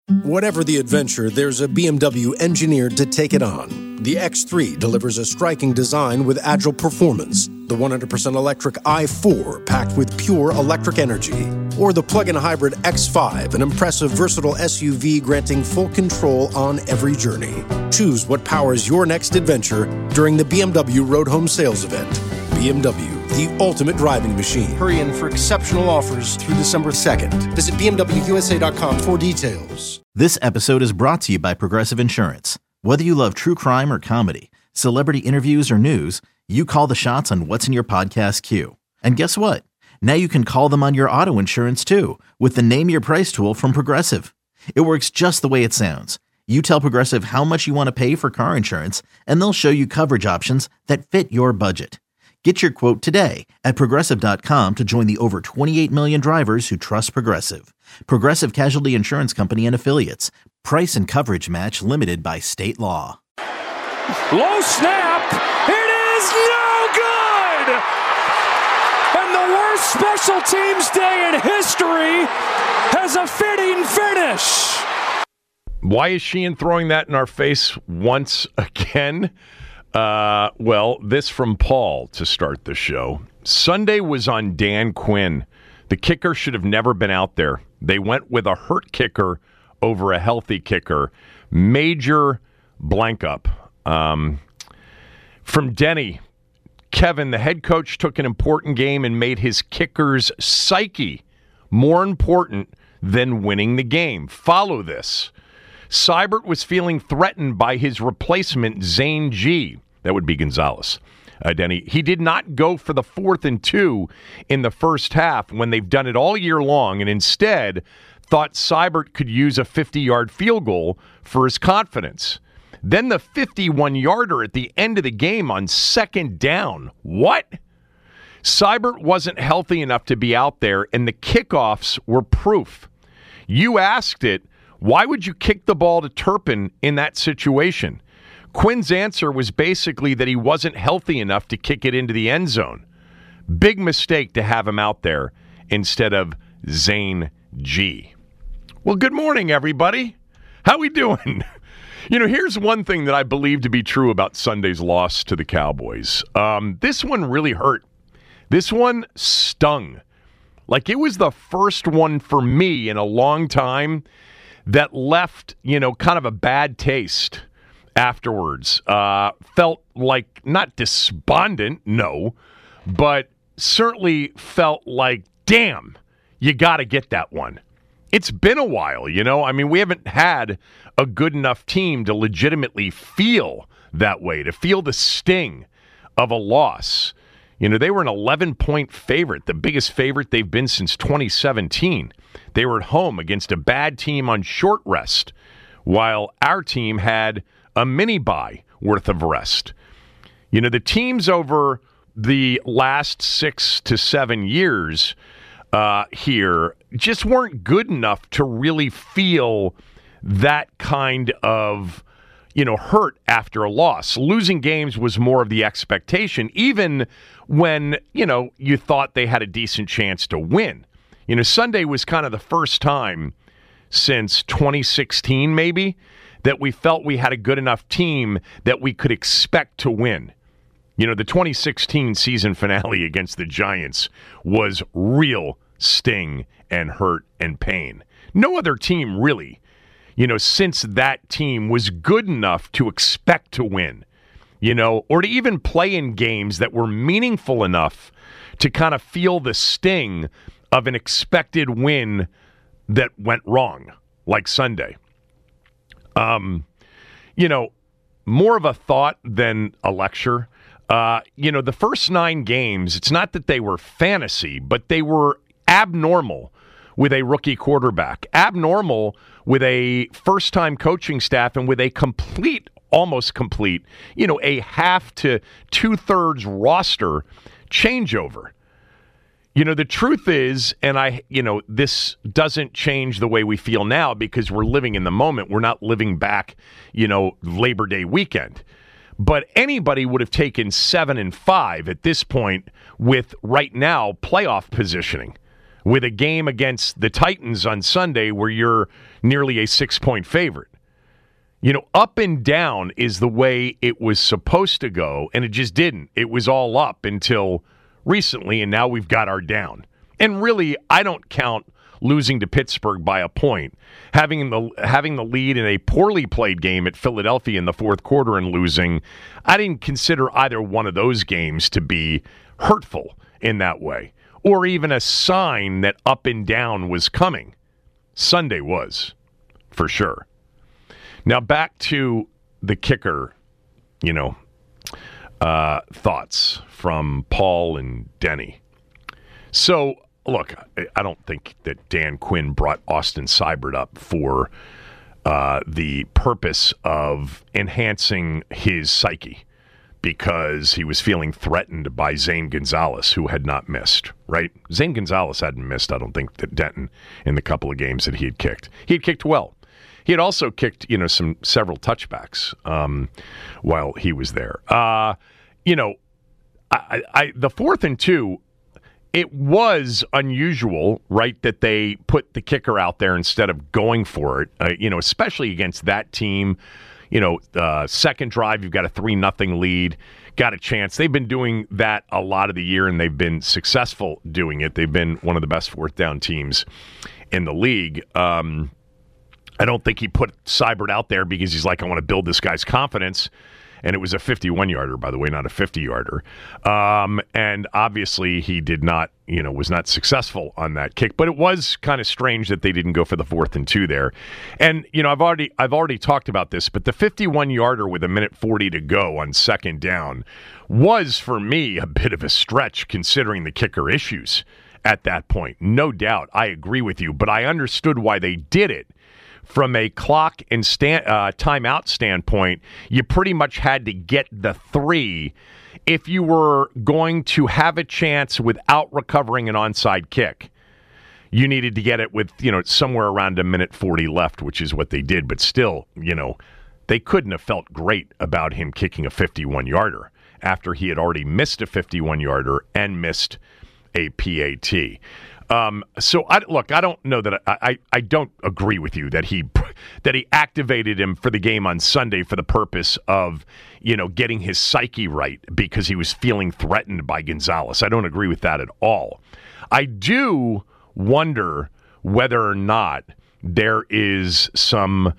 Whatever the adventure, there's a BMW engineered to take it on. The X3 delivers a striking design with agile performance. The 100% electric i4 packed with pure electric energy. Or the plug-in hybrid X5, an impressive versatile SUV granting full control on every journey. Choose what powers your next adventure during the BMW Road Home Sales Event. BMW, the ultimate driving machine. Hurry in for exceptional offers through December 2nd. Visit BMWUSA.com for details. This episode is brought to you by Progressive Insurance. Whether you love true crime or comedy, celebrity interviews or news, you call the shots on what's in your podcast queue. And guess what? Now you can call them on your auto insurance too with the Name Your Price tool from Progressive. It works just the way it sounds. You tell Progressive how much you want to pay for car insurance, and they'll show you coverage options that fit your budget. Get your quote today at Progressive.com to join the over 28 million drivers who trust Progressive. Progressive Casualty Insurance Company and Affiliates. Price and coverage match limited by state law. Low snap. It is no good. And the worst special teams day in history has a fitting finish. Why is Sheehan throwing that in our face once again? Well, this from Paul to start the show. Sunday was on Dan Quinn. The kicker should have never been out there. They went with a hurt kicker over a healthy kicker. Major blank up. From Denny, Kevin, the head coach took an important game and made his kicker's psyche more important than winning the game. Follow this. Seibert was feeling threatened by his replacement, Zane G. That would be Gonzalez. Denny. He did not go for the 4th and 2 in the first half when they've done it all year long, and instead thought Seibert could use a 50-yard field goal for his confidence. Then the 51-yarder at the end of the game on 2nd down. What? Seibert wasn't healthy enough to be out there, and the kickoffs were proof. You asked it, why would you kick the ball to Turpin in that situation? Quinn's answer was basically that he wasn't healthy enough to kick it into the end zone. Big mistake to have him out there instead of Zane G. Well, good morning, everybody. How we doing? Here's one thing that I believe to be true about Sunday's loss to the Cowboys. This one really hurt. This one stung. Like, it was the first one for me in a long time that left, kind of a bad taste afterwards. Felt like, not despondent, no, but certainly felt like, damn, you got to get that one. It's been a while, we haven't had a good enough team to legitimately feel that way, to feel the sting of a loss. They were an 11-point favorite, the biggest favorite they've been since 2017. They were at home against a bad team on short rest, while our team had a mini-bye worth of rest. The teams over the last 6 to 7 years here just weren't good enough to really feel that kind of hurt after a loss. Losing games was more of the expectation, even when, you thought they had a decent chance to win. Sunday was kind of the first time since 2016, maybe, that we felt we had a good enough team that we could expect to win. The 2016 season finale against the Giants was real sting and hurt and pain. No other team really, since that team was good enough to expect to win, or to even play in games that were meaningful enough to kind of feel the sting of an expected win that went wrong, like Sunday. More of a thought than a lecture. The first 9 games, it's not that they were fantasy, but they were abnormal with a rookie quarterback, abnormal with a first-time coaching staff, and with a almost complete, a half to 2/3 roster changeover. The truth is, and this doesn't change the way we feel now because we're living in the moment. We're not living back, Labor Day weekend. But anybody would have taken 7-5 at this point with right now playoff positioning. with a game against the Titans on Sunday where you're nearly a 6-point favorite. Up and down is the way it was supposed to go, and it just didn't. It was all up until recently, and now we've got our down. And really, I don't count losing to Pittsburgh by a point. Having the lead in a poorly played game at Philadelphia in the fourth quarter and losing, I didn't consider either one of those games to be hurtful in that way, or even a sign that up and down was coming. Sunday was, for sure. Now back to the kicker, thoughts from Paul and Denny. So, look, I don't think that Dan Quinn brought Austin Seibert up for the purpose of enhancing his psyche because he was feeling threatened by Zane Gonzalez, who had not missed, right? Zane Gonzalez hadn't missed, I don't think, that Denton in the couple of games that he had kicked. He had kicked well. He had also kicked, several touchbacks while he was there. The 4th and 2, it was unusual, right, that they put the kicker out there instead of going for it, especially against that team. Second drive, you've got a 3-0 lead, got a chance. They've been doing that a lot of the year, and they've been successful doing it. They've been one of the best fourth down teams in the league. I don't think he put Seibert out there because he's like, I want to build this guy's confidence. And it was a 51-yarder, by the way, not a 50-yarder. And obviously he did not, was not successful on that kick. But it was kind of strange that they didn't go for the 4th and 2 there. And, I've already talked about this, but the 51-yarder with 1:40 to go on second down was, for me, a bit of a stretch considering the kicker issues at that point. No doubt. I agree with you. But I understood why they did it. From a clock and timeout standpoint, you pretty much had to get the 3 if you were going to have a chance without recovering an onside kick. You needed to get it with, somewhere around 1:40 left, which is what they did. But still, they couldn't have felt great about him kicking a 51-yarder after he had already missed a 51-yarder and missed a PAT. So I don't know that I don't agree with you that he activated him for the game on Sunday for the purpose of, getting his psyche right because he was feeling threatened by Gonzalez. I don't agree with that at all. I do wonder whether or not there is some,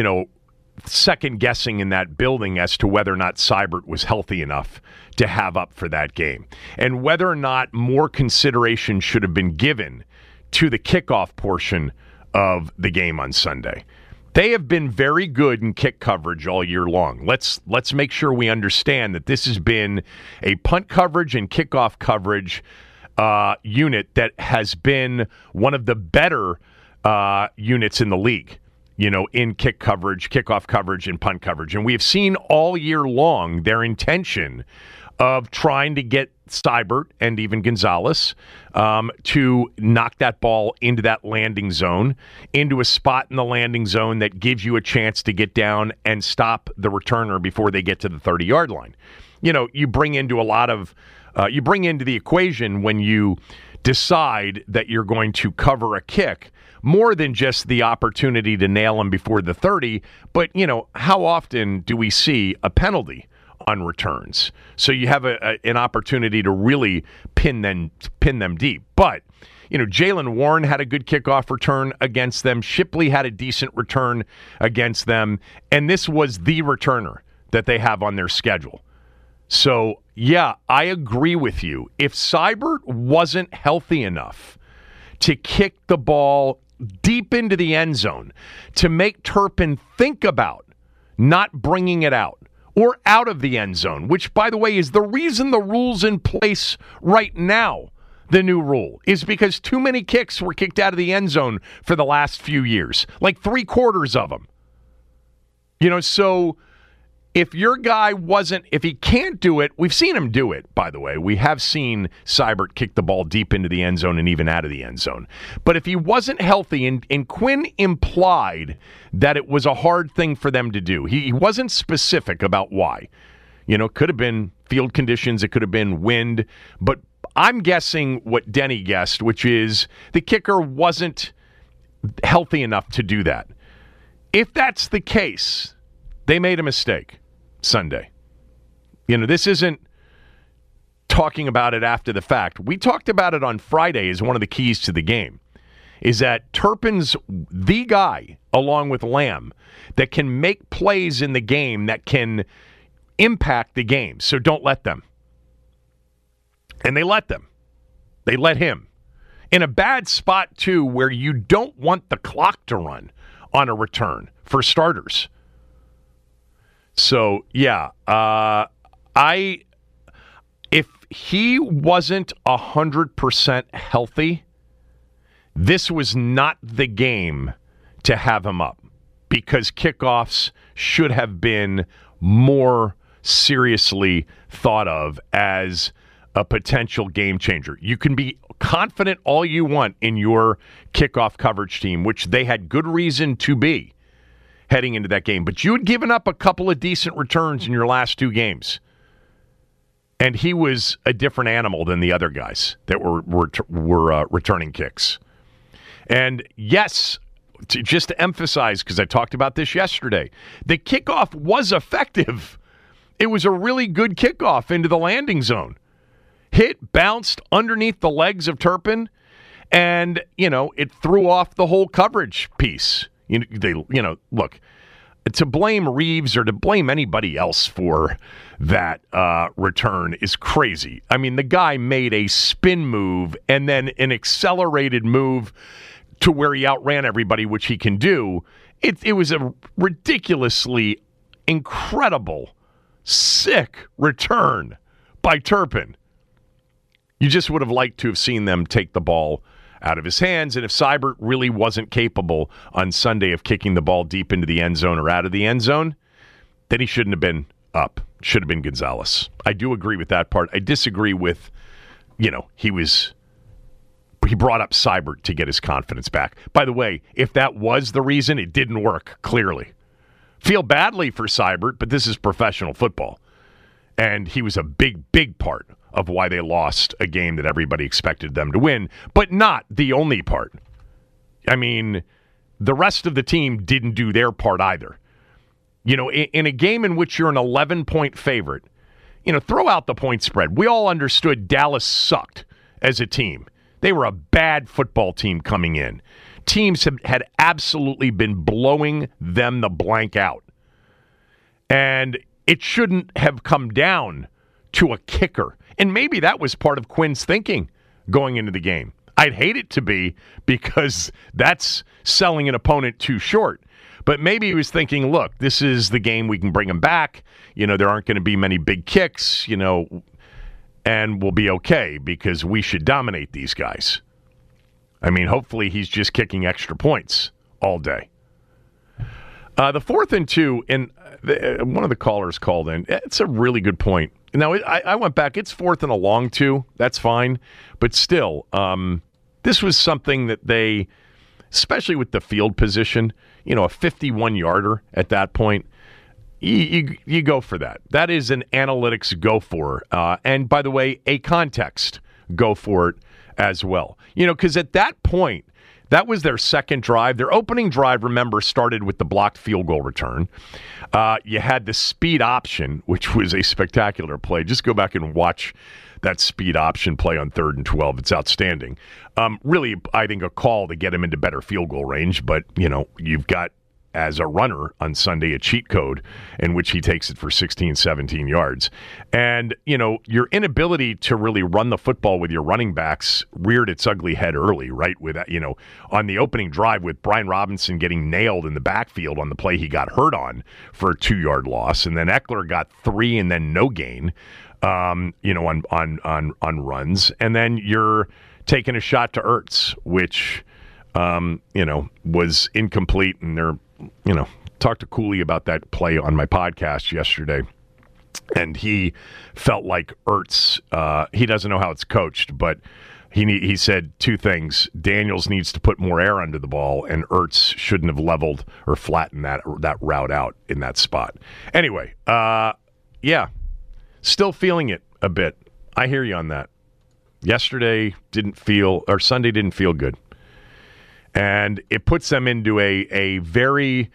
second guessing in that building as to whether or not Seibert was healthy enough to have up for that game, and whether or not more consideration should have been given to the kickoff portion of the game on Sunday. They have been very good in kick coverage all year long. Let's make sure we understand that this has been a punt coverage and kickoff coverage unit that has been one of the better units in the league. In kick coverage, kickoff coverage, and punt coverage. And we have seen all year long their intention of trying to get Seibert and even Gonzalez to knock that ball into that landing zone, into a spot in the landing zone that gives you a chance to get down and stop the returner before they get to the 30-yard line. You bring into the equation when you decide that you're going to cover a kick more than just the opportunity to nail them before the 30, but, how often do we see a penalty on returns? So you have an opportunity to really pin them deep. But, Jaylen Warren had a good kickoff return against them. Shipley had a decent return against them. And this was the returner that they have on their schedule. So, yeah, I agree with you. If Seibert wasn't healthy enough to kick the ball deep into the end zone, to make Turpin think about not bringing it out or out of the end zone, which, by the way, is the reason the rule's in place right now. The new rule is because too many kicks were kicked out of the end zone for the last few years, like 3/4 of them. So if your guy if he can't do it, we've seen him do it, by the way. We have seen Seibert kick the ball deep into the end zone and even out of the end zone. But if he wasn't healthy, and Quinn implied that it was a hard thing for them to do, he wasn't specific about why. It could have been field conditions, it could have been wind, but I'm guessing what Denny guessed, which is the kicker wasn't healthy enough to do that. If that's the case, they made a mistake Sunday. This isn't talking about it after the fact. We talked about it on Friday as one of the keys to the game, is that Turpin's the guy, along with Lamb, that can make plays in the game that can impact the game. So don't let them. And they let them. They let him. In a bad spot, too, where you don't want the clock to run on a return for starters. So, yeah, if he wasn't 100% healthy, this was not the game to have him up, because kickoffs should have been more seriously thought of as a potential game changer. You can be confident all you want in your kickoff coverage team, which they had good reason to be heading into that game, but you had given up a couple of decent returns in your last two games. And he was a different animal than the other guys that were returning kicks. And yes, just to emphasize, because I talked about this yesterday, the kickoff was effective. It was a really good kickoff into the landing zone. Hit, bounced underneath the legs of Turpin, and, it threw off the whole coverage piece. Look, to blame Reeves or to blame anybody else for that return is crazy. I mean, the guy made a spin move and then an accelerated move to where he outran everybody, which he can do. It was a ridiculously incredible, sick return by Turpin. You just would have liked to have seen them take the ball out of his hands. And if Seibert really wasn't capable on Sunday of kicking the ball deep into the end zone or out of the end zone, then he shouldn't have been up. Should have been Gonzalez. I do agree with that part. I disagree with, he brought up Seibert to get his confidence back. By the way, if that was the reason, it didn't work, clearly. Feel badly for Seibert, but this is professional football. And he was a big, big part of why they lost a game that everybody expected them to win, but not the only part. I mean, the rest of the team didn't do their part either. In a game in which you're an 11-point favorite, throw out the point spread. We all understood Dallas sucked as a team. They were a bad football team coming in. Teams had absolutely been blowing them the blank out. And it shouldn't have come down to a kicker. And maybe that was part of Quinn's thinking going into the game. I'd hate it to be, because that's selling an opponent too short. But maybe he was thinking, look, this is the game we can bring him back. There aren't going to be many big kicks, and we'll be okay because we should dominate these guys. I mean, hopefully he's just kicking extra points all day. The 4th and 2, and one of the callers called in. It's a really good point. Now, I went back. It's 4th and a long 2. That's fine. But still, this was something that they, especially with the field position, a 51-yarder at that point, you go for that. That is an analytics go for. And by the way, a context go for it as well. Because at that point, that was their second drive. Their opening drive, remember, started with the blocked field goal return. You had the speed option, which was a spectacular play. Just go back and watch that speed option play on 3rd and 12. It's outstanding. Really, I think a call to get him into better field goal range. But, you've got, as a runner on Sunday, a cheat code in which he takes it for 16, 17 yards. And, your inability to really run the football with your running backs reared its ugly head early, right? With, on the opening drive with Brian Robinson getting nailed in the backfield on the play he got hurt on for a 2-yard loss. And then Eckler got 3 and then no gain, on runs. And then you're taking a shot to Ertz, which, was incomplete. And they're, talked to Cooley about that play on my podcast yesterday, and he felt like Ertz, he doesn't know how it's coached, but he said two things. Daniels needs to put more air under the ball, and Ertz shouldn't have leveled or flattened that route out in that spot. Anyway, yeah, still feeling it a bit. I hear you on that. Sunday didn't feel good. And it puts them into a very,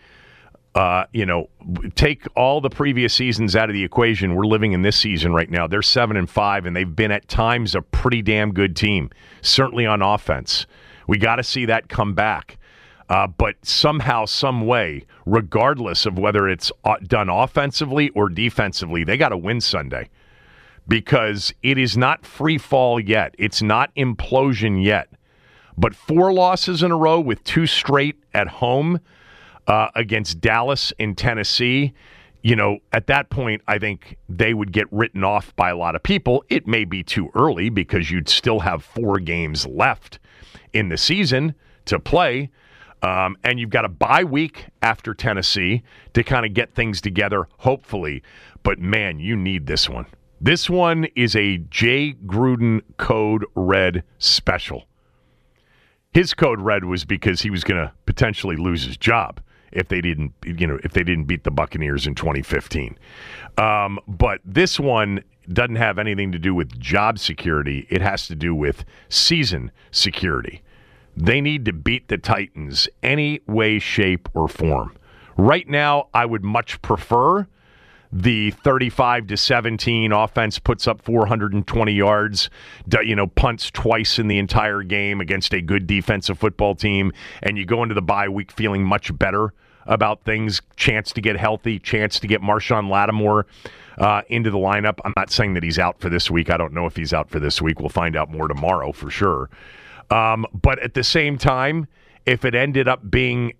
take all the previous seasons out of the equation. We're living in this season right now. They're 7-5, and they've been at times a pretty damn good team, certainly on offense. We got to see that come back. But somehow, some way, regardless of whether it's done offensively or defensively, they got to win Sunday because it is not free fall yet. It's not implosion yet. But 4 losses in a row with 2 straight at home against Dallas and Tennessee, at that point, I think they would get written off by a lot of people. It may be too early because you'd still have 4 games left in the season to play. And you've got a bye week after Tennessee to kind of get things together, hopefully. But, man, you need this one. This one is a Jay Gruden Code Red special. His code red was because he was going to potentially lose his job if they didn't beat the Buccaneers in 2015. But this one doesn't have anything to do with job security. It has to do with season security. They need to beat the Titans any way, shape, or form. Right now, I would much prefer the 35-17 offense puts up 420 yards, punts twice in the entire game against a good defensive football team, and you go into the bye week feeling much better about things, chance to get healthy, chance to get Marshawn Lattimore into the lineup. I'm not saying that he's out for this week. I don't know if he's out for this week. We'll find out more tomorrow for sure. But at the same time, if it ended up being,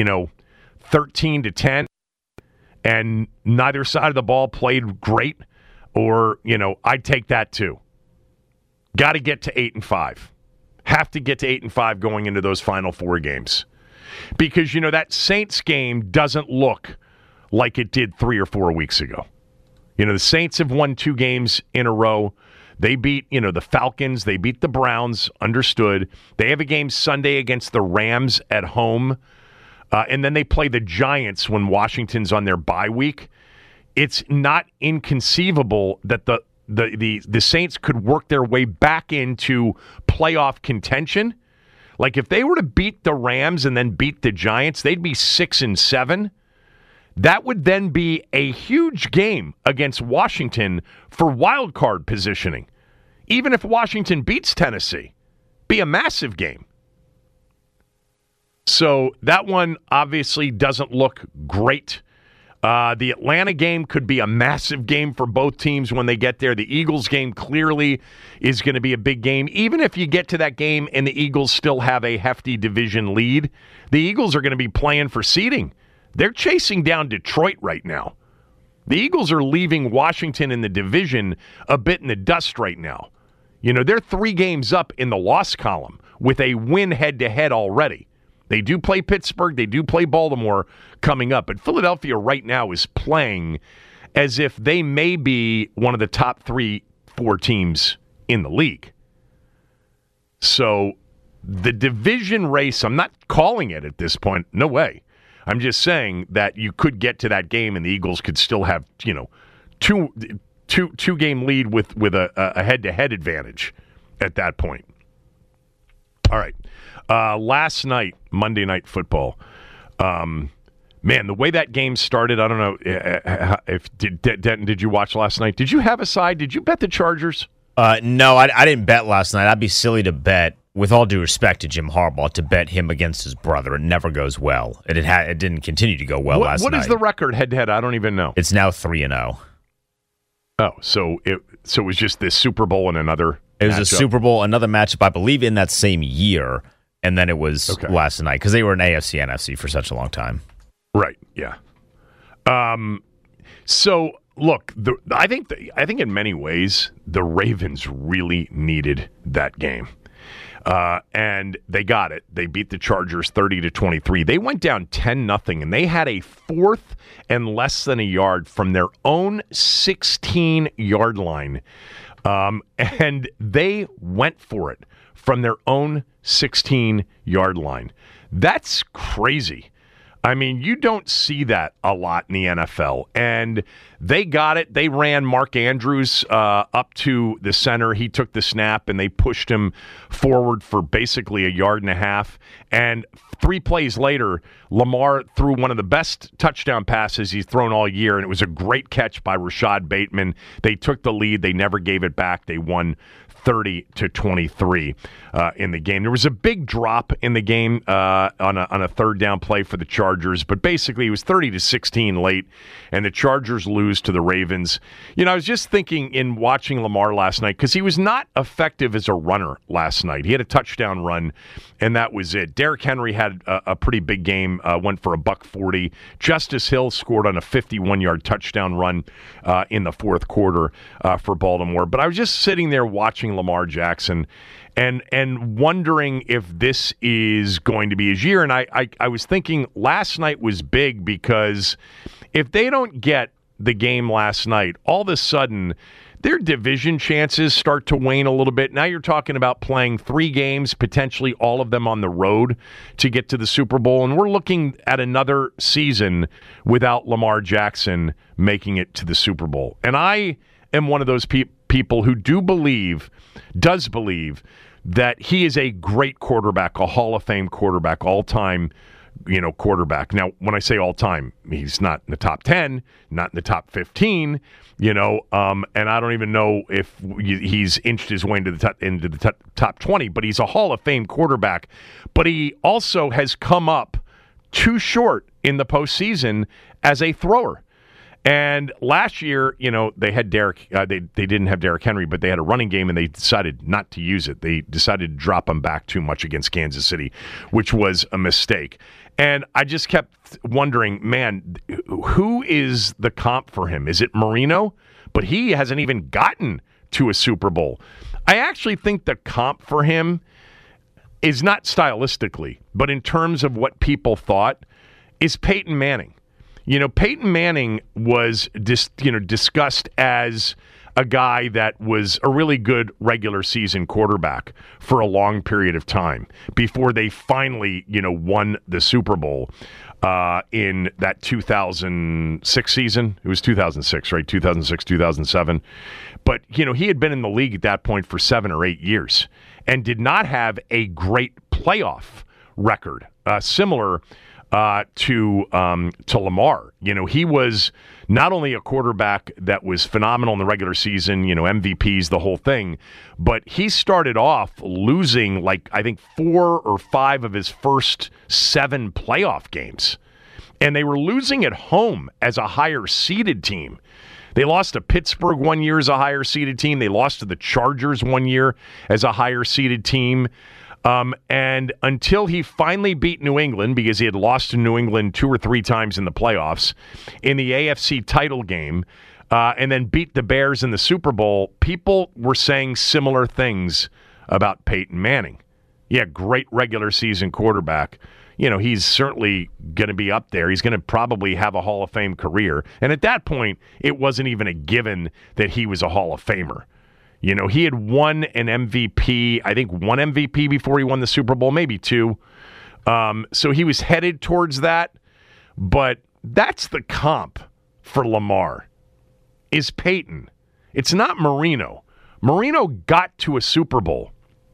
13-10 and neither side of the ball played great, or, I'd take that too. Got to get to 8-5. Have to get to 8-5 going into those final 4 games. Because, that Saints game doesn't look like it did 3 or 4 weeks ago. The Saints have won 2 games in a row. They beat, the Falcons. They beat the Browns. Understood. They have a game Sunday against the Rams at home. And then they play the Giants when Washington's on their bye week. It's not inconceivable that the Saints could work their way back into playoff contention. Like if they were to beat the Rams and then beat the Giants, they'd be 6-7. That would then be a huge game against Washington for wild card positioning. Even if Washington beats Tennessee, be a massive game. So that one obviously doesn't look great. The Atlanta game could be a massive game for both teams when they get there. The Eagles game clearly is going to be a big game. Even if you get to that game and the Eagles still have a hefty division lead, the Eagles are going to be playing for seeding. They're chasing down Detroit right now. The Eagles are leaving Washington in the division a bit in the dust right now. They're 3 games up in the loss column with a win head-to-head already. They do play Pittsburgh. They do play Baltimore coming up. But Philadelphia right now is playing as if they may be one of the top 3-4 teams in the league. So the division race, I'm not calling it at this point. No way. I'm just saying that you could get to that game and the Eagles could still have, two game lead with a head-to-head advantage at that point. All right. Last night, Monday Night Football. Man, the way that game started, I don't know if Denton, did you watch last night? Did you have a side? Did you bet the Chargers? No, I didn't bet last night. I'd be silly to bet, with all due respect to Jim Harbaugh, to bet him against his brother. It never goes well. It didn't continue to go well last night. What is the record head-to-head? I don't even know. It's now 3-0. Oh, so it was just this Super Bowl and another It was matchup. a Super Bowl, another matchup, I believe, in that same year, and then it was last night, because they were in AFC, NFC for such a long time. Right, yeah. So, look, I think in many ways, the Ravens really needed that game. And they got it. They beat the Chargers 30-23. They went down 10-0, and they had a 4th and less than a yard from their own 16-yard line. And they went for it from their own 16-yard line. That's crazy. I mean, you don't see that a lot in the NFL. And they got it. They ran Mark Andrews up to the center. He took the snap, and they pushed him forward for basically a yard and a half. And 3 plays later, Lamar threw one of the best touchdown passes he's thrown all year, and it was a great catch by Rashad Bateman. They took the lead. They never gave it back. They won 30-23 in the game. There was a big drop in the game on a third down play for the Chargers, but basically it was 30-16 late, and the Chargers lose to the Ravens. I was just thinking in watching Lamar last night, because he was not effective as a runner last night. He had a touchdown run, and that was it. Derrick Henry had a pretty big game, went for $140. Justice Hill scored on a 51-yard touchdown run in the fourth quarter for Baltimore. But I was just sitting there watching Lamar Jackson and wondering if this is going to be his year. And I was thinking last night was big, because if they don't get the game last night, all of a sudden their division chances start to wane a little bit. Now you're talking about playing 3 games, potentially all of them on the road, to get to the Super Bowl. And we're looking at another season without Lamar Jackson making it to the Super Bowl. And I am one of those people who does believe that he is a great quarterback, a Hall of Fame quarterback, all-time quarterback. Now, when I say all-time, he's not in the top 10, not in the top 15, and I don't even know if he's inched his way into the top 20, but he's a Hall of Fame quarterback. But he also has come up too short in the postseason as a thrower. And last year, they had Derrick. They didn't have Derrick Henry, but they had a running game, and they decided not to use it. They decided to drop him back too much against Kansas City, which was a mistake. And I just kept wondering, man, who is the comp for him? Is it Marino? But he hasn't even gotten to a Super Bowl. I actually think the comp for him is not stylistically, but in terms of what people thought, is Peyton Manning. Peyton Manning was discussed as a guy that was a really good regular season quarterback for a long period of time before they finally, won the Super Bowl in that 2006 season. It was 2006, right? 2006, 2007. But, he had been in the league at that point for 7 or 8 years and did not have a great playoff record, similar to Lamar. He was not only a quarterback that was phenomenal in the regular season, MVPs, the whole thing, but he started off losing I think 4 or 5 of his first 7 playoff games. And they were losing at home as a higher seeded team. They lost to Pittsburgh one year as a higher seeded team. They lost to the Chargers one year as a higher seeded team. And until he finally beat New England, because he had lost to New England 2 or 3 times in the playoffs, in the AFC title game, and then beat the Bears in the Super Bowl, people were saying similar things about Peyton Manning. Yeah, great regular season quarterback. He's certainly going to be up there. He's going to probably have a Hall of Fame career. And at that point, it wasn't even a given that he was a Hall of Famer. He had won an MVP, I think 1 MVP before he won the Super Bowl, maybe 2. So he was headed towards that. But that's the comp for Lamar, is Peyton. It's not Marino. Marino got to a Super Bowl.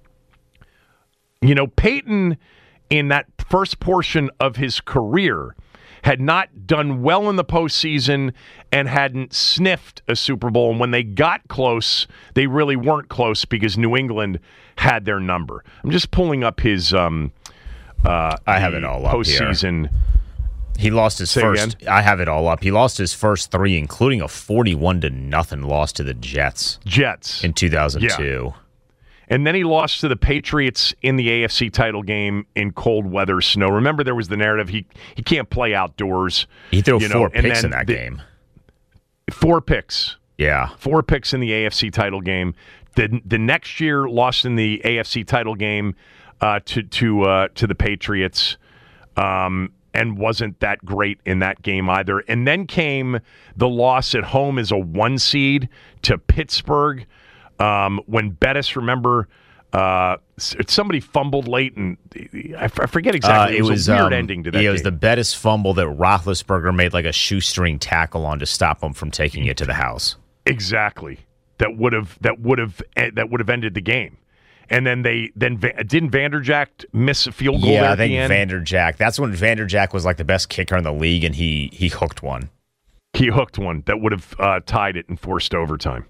Peyton, in that first portion of his career, had not done well in the postseason and hadn't sniffed a Super Bowl. And when they got close, they really weren't close because New England had their number. I'm just pulling up his I have it all up postseason. Here. He lost his first. Again? I have it all up. He lost his first 3, including a 41-0 loss to the Jets in 2002. Yeah. And then he lost to the Patriots in the AFC title game in cold weather, snow. Remember, there was the narrative he can't play outdoors. He threw 4 picks in that game. 4 picks. Yeah. 4 picks in the AFC title game. The next year, lost in the AFC title game to the Patriots, and wasn't that great in that game either. And then came the loss at home as a 1 seed to Pittsburgh. When Bettis, remember, Somebody fumbled late, and I forget exactly. It was a weird ending to that game. It was the Bettis fumble that Roethlisberger made like a shoestring tackle on to stop him from taking it to the house. Exactly. That would have ended the game. And then didn't Vanderjagt miss a field goal there at the end? Yeah, I think Vanderjagt. That's when Vanderjagt was like the best kicker in the league, and he hooked one. He hooked one that would have tied it and forced overtime.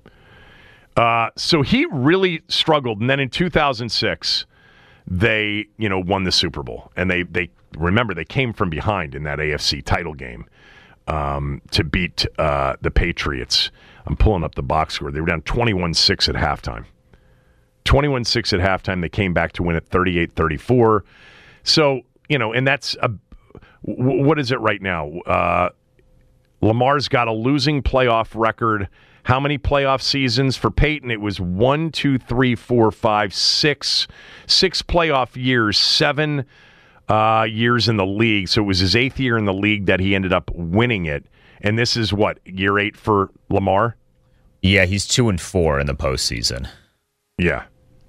So he really struggled. And then in 2006, they won the Super Bowl. And they remember, they came from behind in that AFC title game to beat the Patriots. I'm pulling up the box score. They were down 21-6 at halftime. 21-6 at halftime. They came back to win at 38-34. So, and that's what is it right now? Lamar's got a losing playoff record. How many playoff seasons for Peyton? It was 1, 2, 3, 4, 5, 6. 6 playoff years, 7 years in the league. So it was his 8th year in the league that he ended up winning it. And this is what, year 8 for Lamar? Yeah, he's 2-4 in the postseason. Yeah.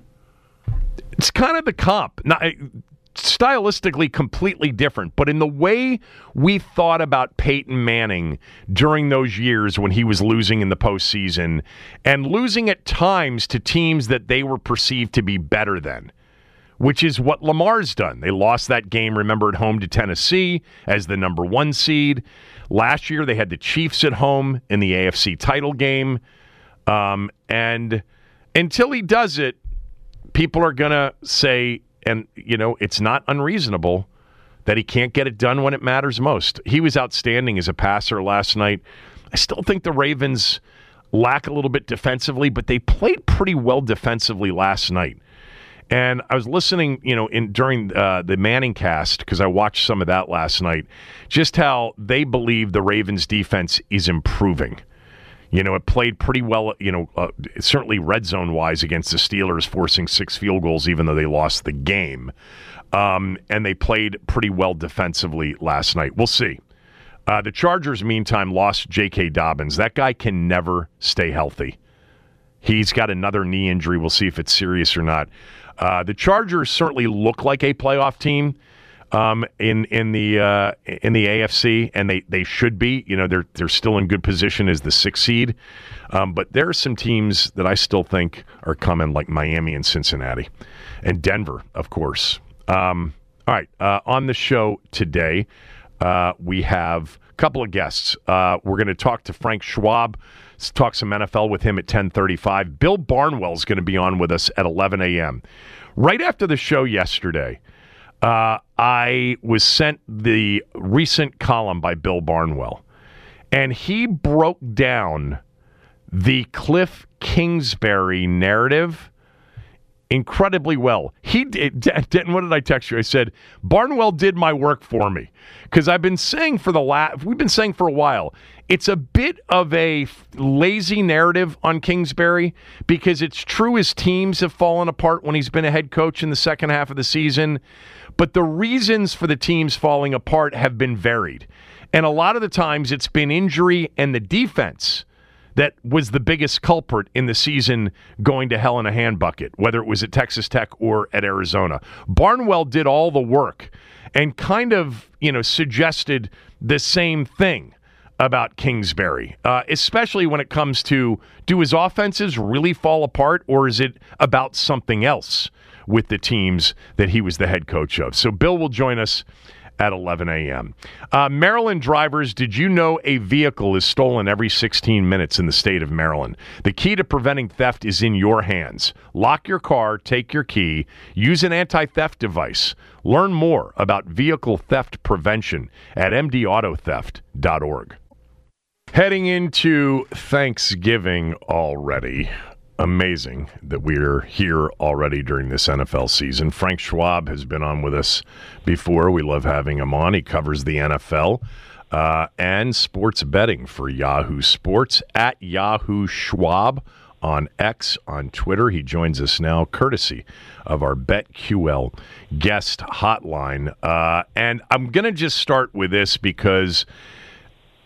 It's kind of the comp. Not stylistically completely different, but in the way we thought about Peyton Manning during those years when he was losing in the postseason and losing at times to teams that they were perceived to be better than, which is what Lamar's done. They lost that game, remember, at home to Tennessee as the number 1 seed. Last year, they had the Chiefs at home in the AFC title game. And until he does it, people are going to say, and, it's not unreasonable that he can't get it done when it matters most. He was outstanding as a passer last night. I still think the Ravens lack a little bit defensively, but they played pretty well defensively last night. And I was listening, during the Manning cast, because I watched some of that last night, just how they believe the Ravens defense is improving. It played pretty well, certainly red zone-wise against the Steelers, forcing 6 field goals even though they lost the game. And they played pretty well defensively last night. We'll see. The Chargers, meantime, lost J.K. Dobbins. That guy can never stay healthy. He's got another knee injury. We'll see if it's serious or not. The Chargers certainly look like a playoff team. In the AFC, and they should be. They're still in good position as the 6th seed. But there are some teams that I still think are coming, like Miami and Cincinnati, and Denver, of course. All right, on the show today, we have a couple of guests. We're going to talk to Frank Schwab. Let's talk some NFL with him at 10:35. Bill Barnwell is going to be on with us at 11 a.m. Right after the show yesterday, I was sent the recent column by Bill Barnwell, and he broke down the Cliff Kingsbury narrative incredibly well. He did. Denton, what did I text you? I said, Barnwell did my work for me, because I've been saying we've been saying for a while, it's a bit of a lazy narrative on Kingsbury, because it's true his teams have fallen apart when he's been a head coach in the second half of the season, but the reasons for the teams falling apart have been varied. And a lot of the times it's been injury and the defense that was the biggest culprit in the season going to hell in a handbucket, whether it was at Texas Tech or at Arizona. Barnwell did all the work and kind of, suggested the same thing about Kingsbury, especially when it comes to, do his offenses really fall apart, or is it about something else with the teams that he was the head coach of? So Bill will join us at 11 a.m. Maryland drivers, did you know a vehicle is stolen every 16 minutes in the state of Maryland? The key to preventing theft is in your hands. Lock your car, take your key, use an anti-theft device. Learn more about vehicle theft prevention at mdauthotheft.org. Heading into Thanksgiving already. Amazing that we're here already during this NFL season. Frank Schwab has been on with us before. We love having him on. He covers the NFL and sports betting for Yahoo Sports at Yahoo Schwab on X, on Twitter. He joins us now courtesy of our BetQL guest hotline. And I'm going to just start with this because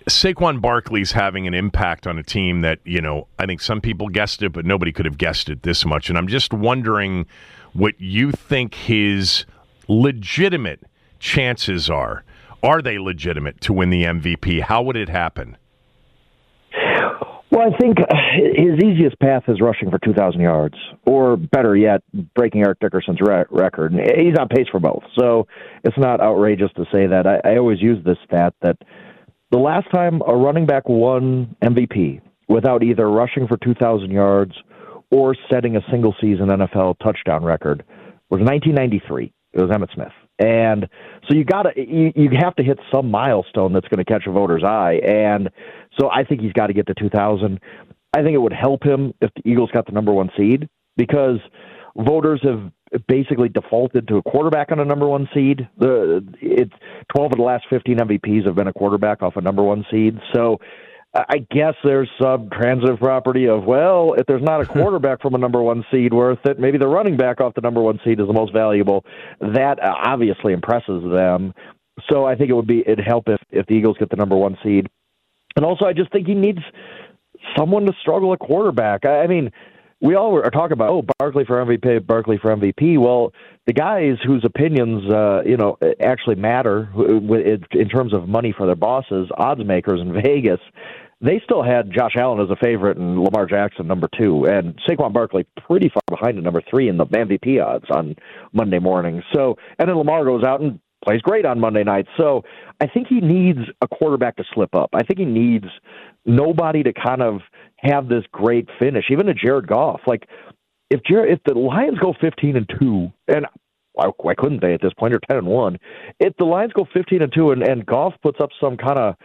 Saquon Barkley's having an impact on a team that, I think some people guessed it, but nobody could have guessed it this much. And I'm just wondering what you think his legitimate chances are. Are they legitimate to win the MVP? How would it happen? Well, I think his easiest path is rushing for 2,000 yards, or better yet, breaking Eric Dickerson's record. And he's on pace for both, so it's not outrageous to say that. I always use this stat that the last time a running back won MVP without either rushing for 2,000 yards or setting a single-season NFL touchdown record was 1993. It was Emmitt Smith. And so you have to hit some milestone that's going to catch a voter's eye. And so I think he's got to get to 2,000. I think it would help him if the Eagles got the number one seed, because voters have basically defaulted to a quarterback on a number one seed. 12 of the last 15 MVPs have been a quarterback off a number one seed. So I guess there's some transitive property of, well, if there's not a quarterback from a number one seed worth it, maybe the running back off the number one seed is the most valuable. That obviously impresses them. So I think it'd help if the Eagles get the number one seed. And also, I just think he needs someone to struggle at quarterback. I mean, we all are talking about, Barkley for MVP. Well, the guys whose opinions, actually matter in terms of money for their bosses, odds makers in Vegas, they still had Josh Allen as a favorite and Lamar Jackson number 2, and Saquon Barkley pretty far behind at number 3 in the MVP odds on Monday morning. So, and then Lamar goes out and plays great on Monday night. So I think he needs a quarterback to slip up. I think he needs nobody to kind of have this great finish, even a Jared Goff. Like, if the Lions go 15-2, and why couldn't they at this point, or 10-1? If the Lions go 15-2 and Goff puts up some kind of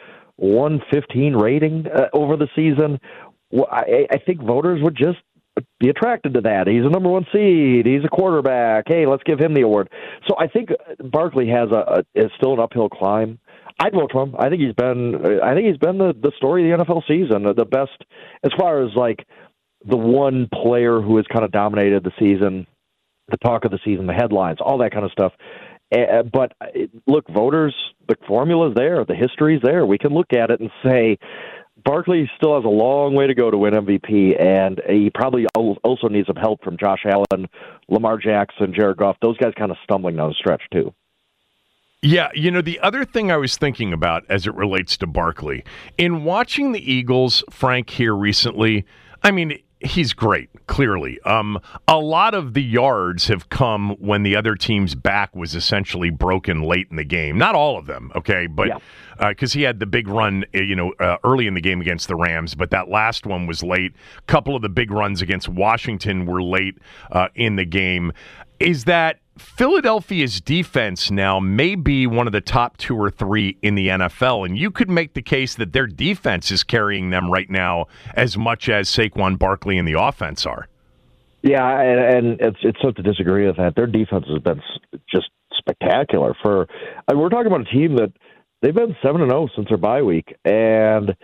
115 rating over the season, well, I think voters would just be attracted to that. He's a number one seed. He's a quarterback. Hey, let's give him the award. So I think Barkley is still an uphill climb. I'd vote for him. I think he's been the story of the NFL season, the best as far as like the one player who has kind of dominated the season, the talk of the season, the headlines, all that kind of stuff. But look, voters, the formula's there, the history's there. We can look at it and say Barkley still has a long way to go to win MVP, and he probably also needs some help from Josh Allen, Lamar Jackson, Jared Goff. Those guys kind of stumbling down the stretch too. Yeah, the other thing I was thinking about as it relates to Barkley, in watching the Eagles, Frank, here recently, I mean, he's great, clearly. A lot of the yards have come when the other team's back was essentially broken late in the game. Not all of them, okay, but because he had the big run, early in the game against the Rams, but that last one was late. A couple of the big runs against Washington were late in the game. Is that Philadelphia's defense now may be one of the top 2 or 3 in the NFL, and you could make the case that their defense is carrying them right now as much as Saquon Barkley and the offense are. Yeah, and it's tough to disagree with that. Their defense has been just spectacular. We're talking about a team that they've been 7-0 since their bye week, and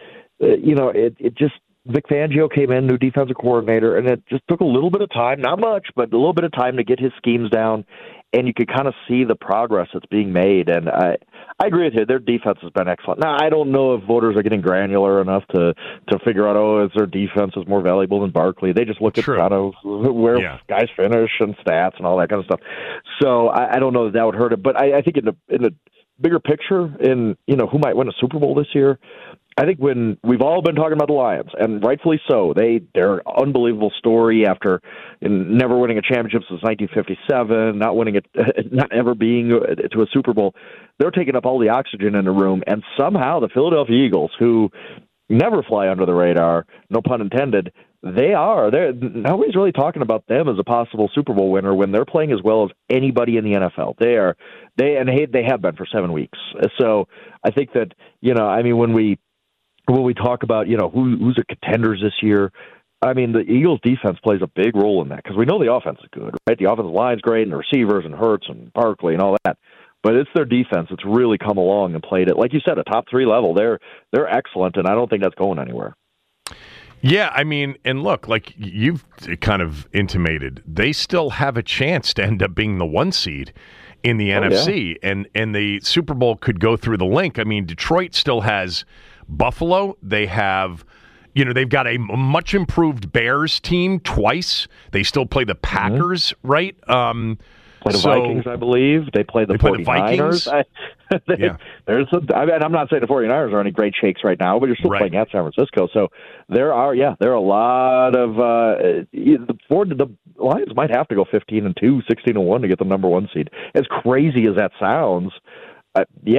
it just. Vic Fangio came in, new defensive coordinator, and it just took a little bit of time, not much, but a little bit of time to get his schemes down, and you could kind of see the progress that's being made. And I agree with you. Their defense has been excellent. Now, I don't know if voters are getting granular enough to figure out, is their defense is more valuable than Barkley. They just look at kind of where guys finish and stats and all that kind of stuff. So I don't know that would hurt it. But I think in the bigger picture, who might win a Super Bowl this year, I think when we've all been talking about the Lions, and rightfully so, they're an unbelievable story after never winning a championship since 1957, not ever being to a Super Bowl. They're taking up all the oxygen in the room, and somehow the Philadelphia Eagles, who never fly under the radar, no pun intended, nobody's really talking about them as a possible Super Bowl winner when they're playing as well as anybody in the NFL. They have been for 7 weeks. So I think that when we talk about, who's the contenders this year, I mean, the Eagles' defense plays a big role in that because we know the offense is good, right? The offensive line's great and the receivers and Hurts and Barkley and all that. But it's their defense that's really come along and played it. Like you said, a top 3 level. They're excellent, and I don't think that's going anywhere. Yeah, I mean, and look, like you've kind of intimated, they still have a chance to end up being the 1 seed in the NFC, and the Super Bowl could go through the link. I mean, Detroit still has Buffalo, they have, they've got a much improved Bears team twice. They still play the Packers, right? Play the Vikings, I believe. They play the 49ers. I'm not saying the 49ers are any great shakes right now, but you're still playing at San Francisco. So there are a lot of the Lions might have to go 15-2, 16-1 to get the number 1 seed. As crazy as that sounds, they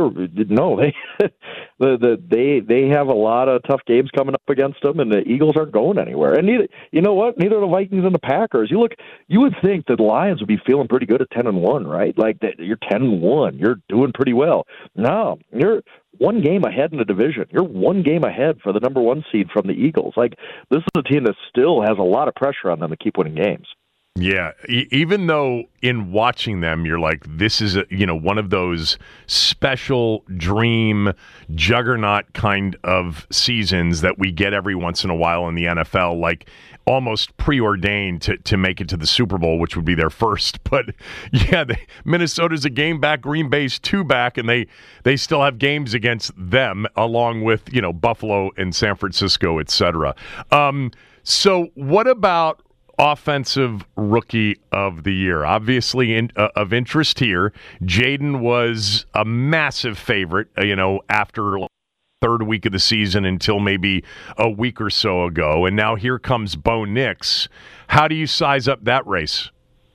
have a lot of tough games coming up against them, and the Eagles aren't going anywhere. And neither the Vikings and the Packers. You would think that the Lions would be feeling pretty good at 10-1, right? Like you're 10-1, you're doing pretty well. No, you're one game ahead in the division. You're one game ahead for the number 1 seed from the Eagles. Like, this is a team that still has a lot of pressure on them to keep winning games. Yeah, even though in watching them, you're like, this is one of those special dream juggernaut kind of seasons that we get every once in a while in the NFL, like almost preordained to make it to the Super Bowl, which would be their first. But yeah, Minnesota's a game back, Green Bay's 2 back, and they still have games against them, along with Buffalo and San Francisco, etc. So what about Offensive Rookie of the Year? Obviously, of interest here, Jayden was a massive favorite, after third week of the season until maybe a week or so ago. And now here comes Bo Nix. How do you size up that race?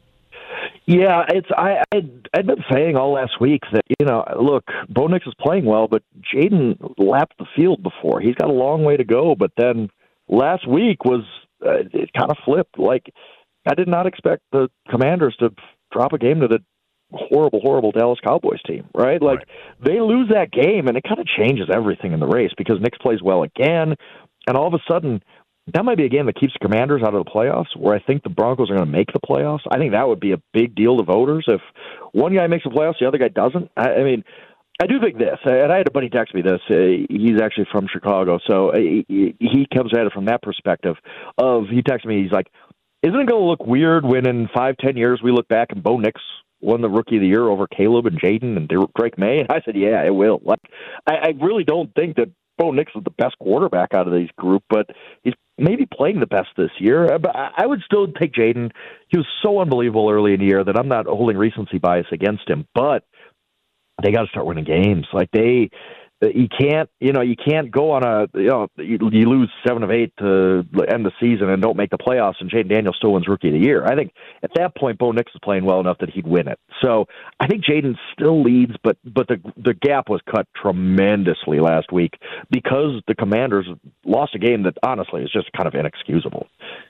Yeah, I'd been saying all last week that, look, Bo Nix is playing well, but Jayden lapped the field before. He's got a long way to go, but then last week was it kind of flipped. Like, I did not expect the Commanders to drop a game to the horrible Dallas Cowboys team, right? Like, they lose that game, and it kind of changes everything in the race because Nix plays well again, and all of a sudden, that might be a game that keeps the Commanders out of the playoffs, where I think the Broncos are going to make the playoffs. I think that would be a big deal to voters. If one guy makes the playoffs, the other guy doesn't. I mean, I do think this, and I had a buddy text me this. He's actually from Chicago, so he comes at it from that perspective. He texted me, he's like, isn't it going to look weird when in 5-10 years we look back and Bo Nix won the Rookie of the Year over Caleb and Jayden and Drake May? And I said, yeah, it will. Like, I really don't think that Bo Nix is the best quarterback out of this group, but he's maybe playing the best this year. But I would still take Jayden. He was so unbelievable early in the year that I'm not holding recency bias against him, but they got to start winning games. Like, you can't go on you lose 7 of 8 to end the season and don't make the playoffs, and Jayden Daniels still wins Rookie of the Year. I think at that point, Bo Nix is playing well enough that he'd win it. So I think Jayden still leads, but the gap was cut tremendously last week because the Commanders lost a game that honestly is just kind of inexcusable.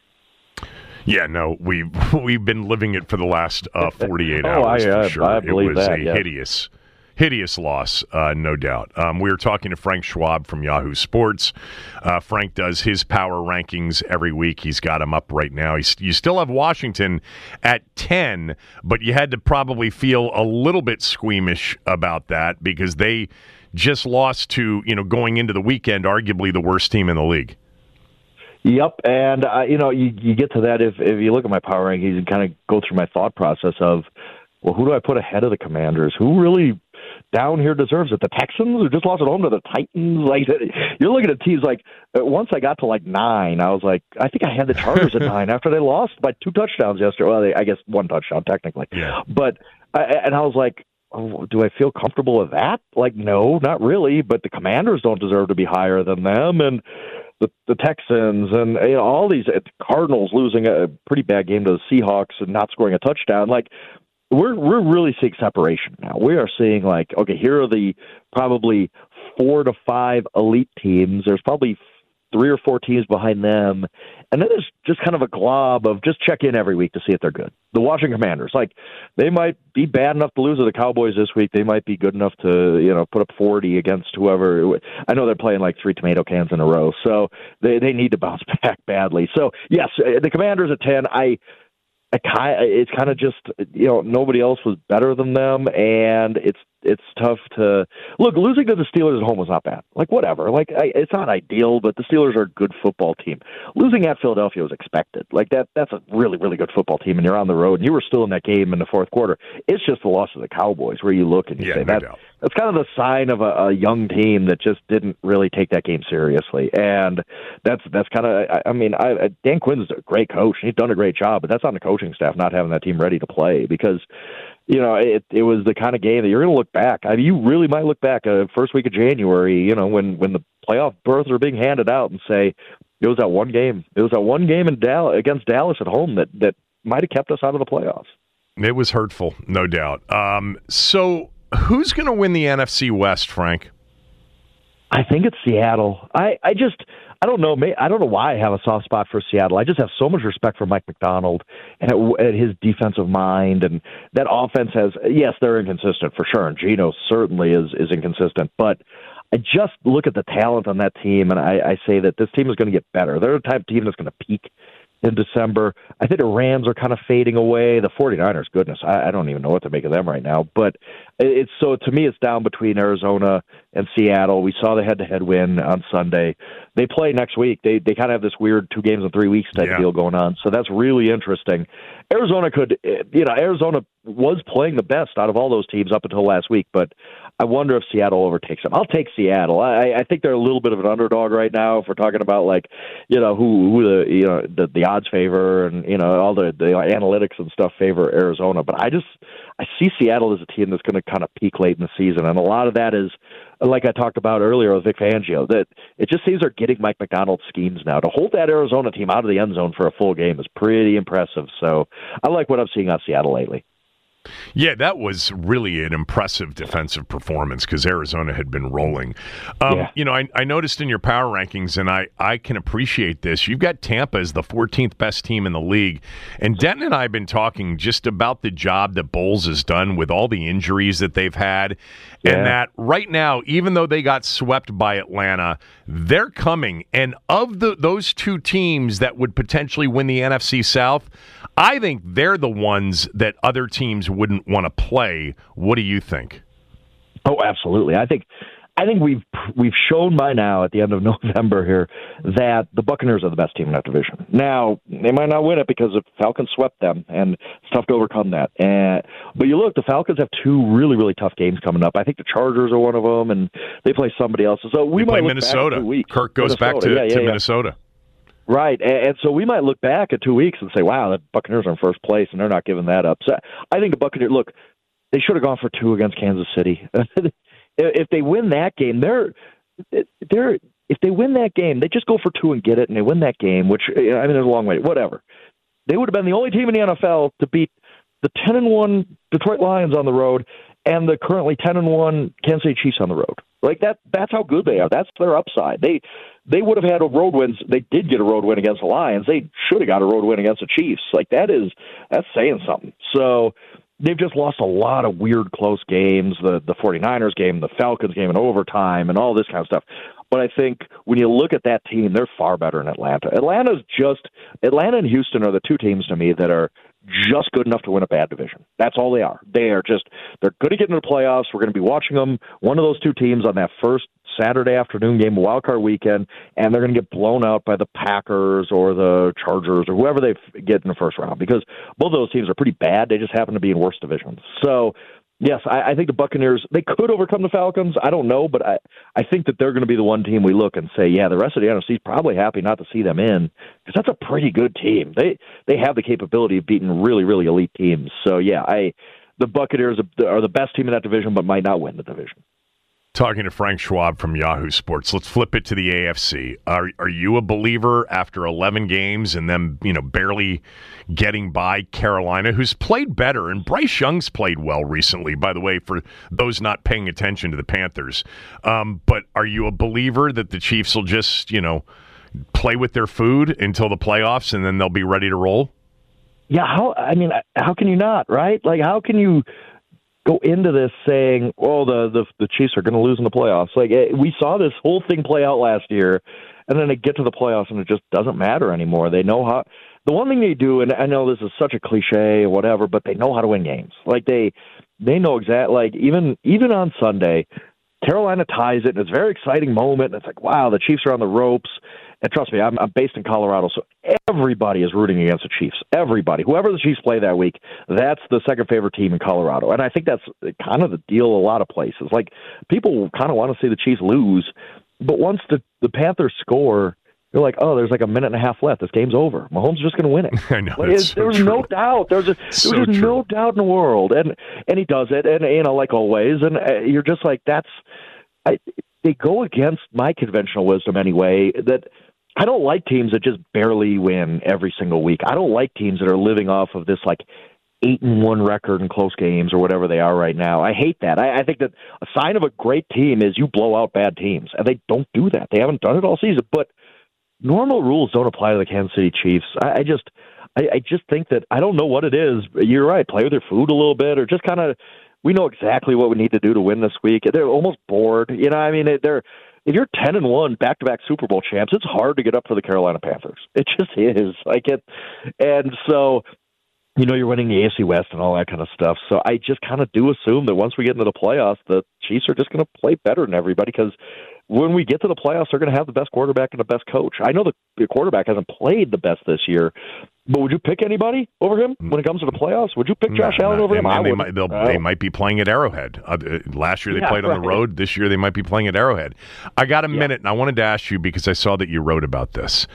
Yeah, no, we've been living it for the last 48 hours. For sure. I believe it was that. Hideous loss, no doubt. We were talking to Frank Schwab from Yahoo Sports. Frank does his power rankings every week. He's got them up right now. You still have Washington at 10, but you had to probably feel a little bit squeamish about that because they just lost to, going into the weekend, arguably the worst team in the league. Yep, and you get to that if you look at my power rankings and kind of go through my thought process of, well, who do I put ahead of the Commanders? Who really down here deserves it? The Texans, who just lost at home to the Titans? Like, you're looking at teams like, once I got to like 9, I was like, I think I had the Chargers at 9 after they lost by 2 touchdowns yesterday. Well, I guess 1 touchdown technically. Yeah. But I was like, oh, do I feel comfortable with that? Like, no, not really. But the Commanders don't deserve to be higher than them, and the Texans and all these Cardinals losing a pretty bad game to the Seahawks and not scoring a touchdown. Like, we're really seeing separation now. We are seeing, like, okay, here are the probably 4 to 5 elite teams. There's probably 3 or 4 teams behind them. And then there's just kind of a glob of just check in every week to see if they're good. The Washington Commanders, like, they might be bad enough to lose to the Cowboys this week. They might be good enough to, put up 40 against whoever. I know they're playing like 3 tomato cans in a row, so they need to bounce back badly. So, yes, the Commanders at 10, it's kind of just, nobody else was better than them, and it's tough to look. Losing to the Steelers at home was not bad. Like, whatever. Like, it's not ideal, but the Steelers are a good football team. Losing at Philadelphia was expected. Like, that's a really, really good football team, and you're on the road, and you were still in that game in the fourth quarter. It's just the loss of the Cowboys where you look and you say that's that's kind of the sign of a young team that just didn't really take that game seriously. And that's kind of, Dan Quinn's a great coach. He's done a great job, but that's on the coaching staff not having that team ready to play because, it was the kind of game that you're going to look back. You really might look back first week of January, when the playoff berths are being handed out and say, it was that one game. It was that one game against Dallas at home that might have kept us out of the playoffs. It was hurtful, no doubt. So who's going to win the NFC West, Frank? I think it's Seattle. I don't know. I don't know why I have a soft spot for Seattle. I just have so much respect for Mike Macdonald and his defensive mind, and that offense has. Yes, they're inconsistent for sure, and Geno certainly is inconsistent. But I just look at the talent on that team, and I say that this team is going to get better. They're the type of team that's going to peak in December. I think the Rams are kind of fading away. The 49ers, goodness, I don't even know what to make of them right now. But to me, it's down between Arizona and Seattle. We saw the head-to-head win on Sunday. They play next week. They kind of have this weird 2 games in 3 weeks type deal going on. So that's really interesting. Arizona was playing the best out of all those teams up until last week, but I wonder if Seattle overtakes them. I'll take Seattle. I think they're a little bit of an underdog right now if we're talking about who the odds favor and all the analytics and stuff favor Arizona. But I see Seattle as a team that's going to kind of peak late in the season, and a lot of that is, like I talked about earlier with Vic Fangio, that it just seems they're getting Mike Macdonald's schemes now. To hold that Arizona team out of the end zone for a full game is pretty impressive. So I like what I'm seeing on Seattle lately. Yeah, that was really an impressive defensive performance because Arizona had been rolling. I noticed in your power rankings, and I can appreciate this, you've got Tampa as the 14th best team in the league. And Denton and I have been talking just about the job that Bowles has done with all the injuries that they've had. Yeah. And that right now, even though they got swept by Atlanta, they're coming. And of those 2 teams that would potentially win the NFC South, I think they're the ones that other teams wouldn't want to play. What do you think? Oh, absolutely. I think we've shown by now at the end of November here that the Buccaneers are the best team in that division. Now, they might not win it because the Falcons swept them, and it's tough to overcome that. But you look, the Falcons have 2 really, really tough games coming up. I think the Chargers are one of them, and they play somebody else. So we might play Minnesota. Kirk goes back to Minnesota. Right, and so we might look back at 2 weeks and say, wow, the Buccaneers are in first place, and they're not giving that up. So I think the Buccaneers, look, they should have gone for 2 against Kansas City. If they win that game, if they win that game, they just go for 2 and get it, and they win that game, which, there's a long way, whatever. They would have been the only team in the NFL to beat the 10-1 Detroit Lions on the road and the currently 10-1 Kansas City Chiefs on the road. Like that's how good they are. That's their upside. They would have had a road win. They did get a road win against the Lions. They should have got a road win against the Chiefs. That's saying something. So they've just lost a lot of weird close games, the 49ers game, the Falcons game in overtime, and all this kind of stuff. But I think when you look at that team, they're far better than Atlanta. Atlanta and Houston are the 2 teams to me that are just good enough to win a bad division. That's all they are. They're going to get into the playoffs. We're going to be watching them, one of those 2 teams on that first Saturday afternoon game, wildcard weekend, and they're going to get blown out by the Packers or the Chargers or whoever they get in the first round because both of those teams are pretty bad. They just happen to be in worse divisions. So, yes, I think the Buccaneers, they could overcome the Falcons. I don't know, but I think that they're going to be the one team we look and say, yeah, the rest of the NFC is probably happy not to see them in because that's a pretty good team. They have the capability of beating really, really elite teams. So, yeah, the Buccaneers are the best team in that division but might not win the division. Talking to Frank Schwab from Yahoo Sports. Let's flip it to the AFC. Are you a believer after 11 games and them, barely getting by Carolina, who's played better, and Bryce Young's played well recently, by the way, for those not paying attention to the Panthers. But are you a believer that the Chiefs will just, play with their food until the playoffs and then they'll be ready to roll? Yeah, how can you not, right? Like, how can you go into this saying, "Oh, the Chiefs are going to lose in the playoffs"? Like, we saw this whole thing play out last year, and then they get to the playoffs, and it just doesn't matter anymore. They know how. The one thing they do, and I know this is such a cliche or whatever, but they know how to win games. Like they know exactly. Like even on Sunday, Carolina ties it, and it's a very exciting moment. And it's like, wow, the Chiefs are on the ropes. And trust me, I'm based in Colorado, so everybody is rooting against the Chiefs. Everybody. Whoever the Chiefs play that week, that's the second favorite team in Colorado. And I think that's kind of the deal a lot of places. Like, people kind of want to see the Chiefs lose, but once the Panthers score, you're like, oh, there's like a minute and a half left. This game's over. Mahomes is just going to win it. I know. There was no doubt. There was just no doubt in the world. And he does it, and like always. And you're just like, they go against my conventional wisdom anyway, that I don't like teams that just barely win every single week. I don't like teams that are living off of this, like, 8-1 record in close games or whatever they are right now. I hate that. I think that a sign of a great team is you blow out bad teams, and they don't do that. They haven't done it all season, but normal rules don't apply to the Kansas City Chiefs. I just think that, I don't know what it is. You're right. Play with their food a little bit, or just kind of, we know exactly what we need to do to win this week. They're almost bored. You know, I mean, if you're 10-1 back-to-back Super Bowl champs, it's hard to get up for the Carolina Panthers. It just is. And so, you know, you're winning the AFC West and all that kind of stuff. So I just kind of do assume that once we get into the playoffs, the Chiefs are just going to play better than everybody, because when we get to the playoffs, they're going to have the best quarterback and the best coach. I know the quarterback hasn't played the best this year, but would you pick anybody over him when it comes to the playoffs? Would you pick Josh Allen over him? They might be playing at Arrowhead. Last year they played on the road. This year they might be playing at Arrowhead. I got a minute, and I wanted to ask you, because I saw that you wrote about this.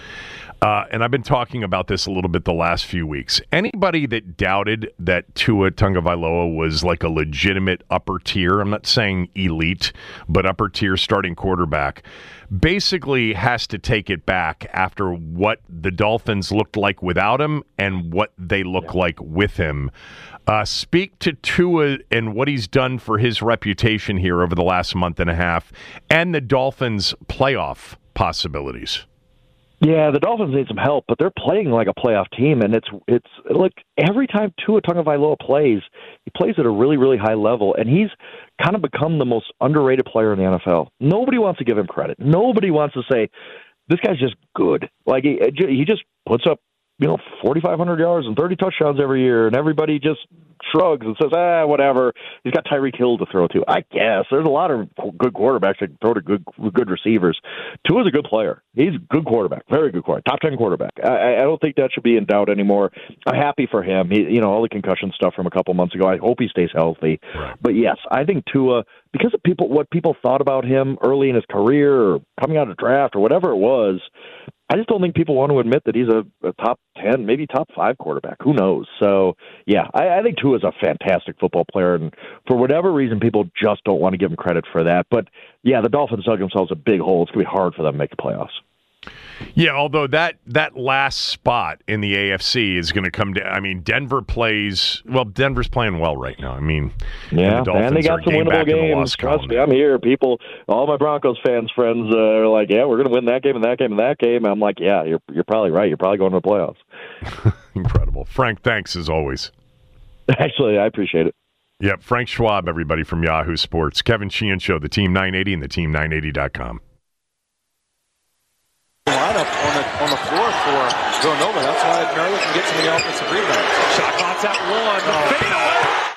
And I've been talking about this a little bit the last few weeks. Anybody that doubted that Tua Tagovailoa was like a legitimate upper tier, I'm not saying elite, but upper tier starting quarterback, basically has to take it back after what the Dolphins looked like without him and what they look like with him. Speak to Tua and what he's done for his reputation here over the last month and a half, and the Dolphins' playoff possibilities. Yeah, the Dolphins need some help, but they're playing like a playoff team, and it's like every time Tua Tagovailoa plays, he plays at a really, really high level, and he's kind of become the most underrated player in the NFL. Nobody wants to give him credit. Nobody wants to say, this guy's just good. Like, he just puts up, 4,500 yards and 30 touchdowns every year, and everybody just shrugs and says, whatever. He's got Tyreek Hill to throw to. I guess there's a lot of good quarterbacks that throw to good receivers. Tua's a good player. He's a good quarterback, very good quarterback, top 10 quarterback. I don't think that should be in doubt anymore. I'm happy for him. All the concussion stuff from a couple months ago. I hope he stays healthy. Right. But yes, I think Tua, because of what people thought about him early in his career or coming out of the draft or whatever it was, I just don't think people want to admit that he's a top 10, maybe top 5 quarterback. Who knows? So, yeah, I think Tua is a fantastic football player, and for whatever reason, people just don't want to give him credit for that. But, yeah, the Dolphins dug themselves a big hole. It's going to be hard for them to make the playoffs. Yeah, although that last spot in the AFC is going to come down. I mean, Denver's playing well right now. I mean, yeah, the Dolphins and they got some winnable games. Trust me, I'm here. All my Broncos friends are like, yeah, we're going to win that game and that game and that game. I'm like, yeah, you're probably right. You're probably going to the playoffs. Incredible. Frank, thanks as always. Actually, I appreciate it. Yep, Frank Schwab, everybody from Yahoo Sports. Kevin Sheehan Show, the Team 980 and the Team980.com. Lineup on the floor for Villanova. That's why Maryland can get to the offensive rebound. Shot clock's at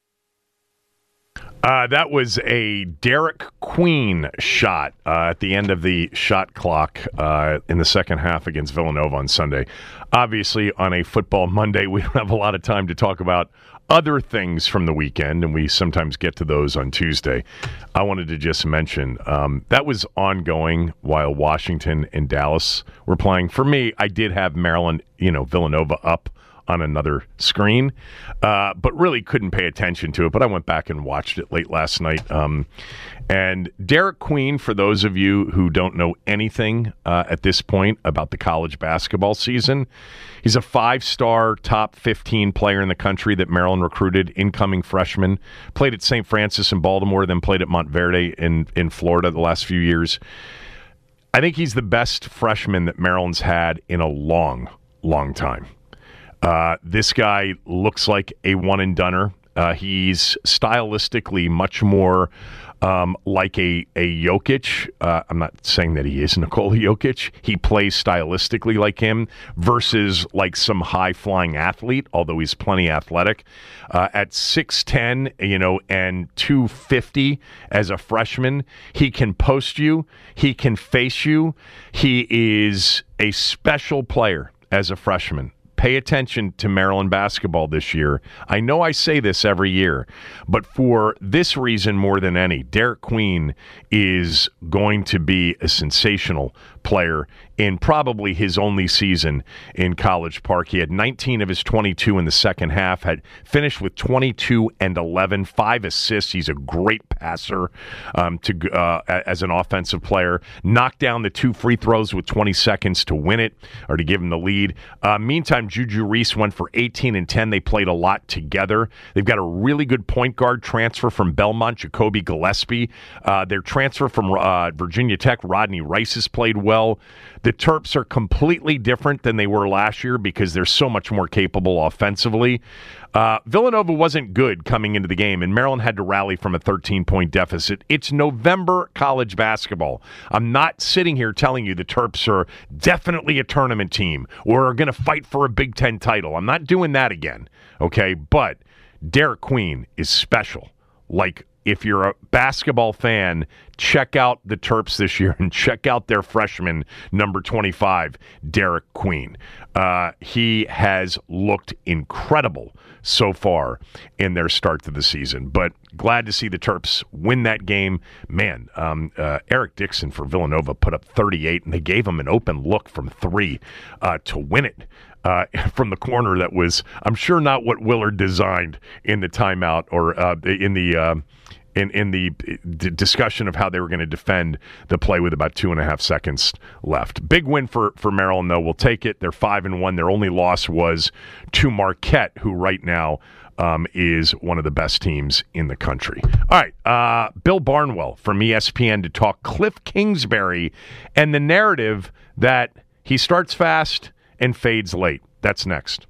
1. That was a Derek Queen shot at the end of the shot clock in the second half against Villanova on Sunday. Obviously, on a football Monday, we don't have a lot of time to talk about other things from the weekend, and we sometimes get to those on Tuesday. I wanted to just mention that was ongoing while Washington and Dallas were playing. For me, I did have Maryland, Villanova up on another screen, but really couldn't pay attention to it. But I went back and watched it late last night. And Derek Queen, for those of you who don't know anything at this point about the college basketball season, he's a 5-star top 15 player in the country that Maryland recruited, incoming freshman, played at St. Francis in Baltimore, then played at Montverde in Florida the last few years. I think he's the best freshman that Maryland's had in a long, long time. This guy looks like a one-and-doner. He's stylistically much more like a Jokic. I'm not saying that he is Nikola Jokic. He plays stylistically like him versus like some high-flying athlete, although he's plenty athletic. At 6'10", and 250 as a freshman, he can post you. He can face you. He is a special player as a freshman. Pay attention to Maryland basketball this year. I know I say this every year, but for this reason more than any, Derek Queen is going to be a sensational player in probably his only season in College Park. He had 19 of his 22 in the second half, had finished with 22 and 11, 5 assists. He's a great passer as an offensive player. Knocked down the 2 free throws with 20 seconds to win it or to give him the lead. Meantime, Juju Reese went for 18 and 10. They played a lot together. They've got a really good point guard transfer from Belmont, Jacoby Gillespie. Their transfer from Virginia Tech, Rodney Rice, has played well. The Terps are completely different than they were last year because they're so much more capable offensively. Villanova wasn't good coming into the game, and Maryland had to rally from a 13-point deficit. It's November college basketball. I'm not sitting here telling you the Terps are definitely a tournament team or are going to fight for a Big Ten title. I'm not doing that again, okay? But Derek Queen is special. Like, if you're a basketball fan, check out the Terps this year and check out their freshman, number 25, Derek Queen. He has looked incredible so far in their start to the season, but glad to see the Terps win that game. Man, Eric Dixon for Villanova put up 38, and they gave him an open look from 3 to win it. From the corner that was, I'm sure, not what Willard designed in the timeout or in the discussion of how they were going to defend the play with about 2.5 seconds left. Big win for Maryland, though. We'll take it. They're 5-1. Their only loss was to Marquette, who right now is one of the best teams in the country. All right, Bill Barnwell from ESPN to talk Cliff Kingsbury and the narrative that he starts fast and fades late. That's next.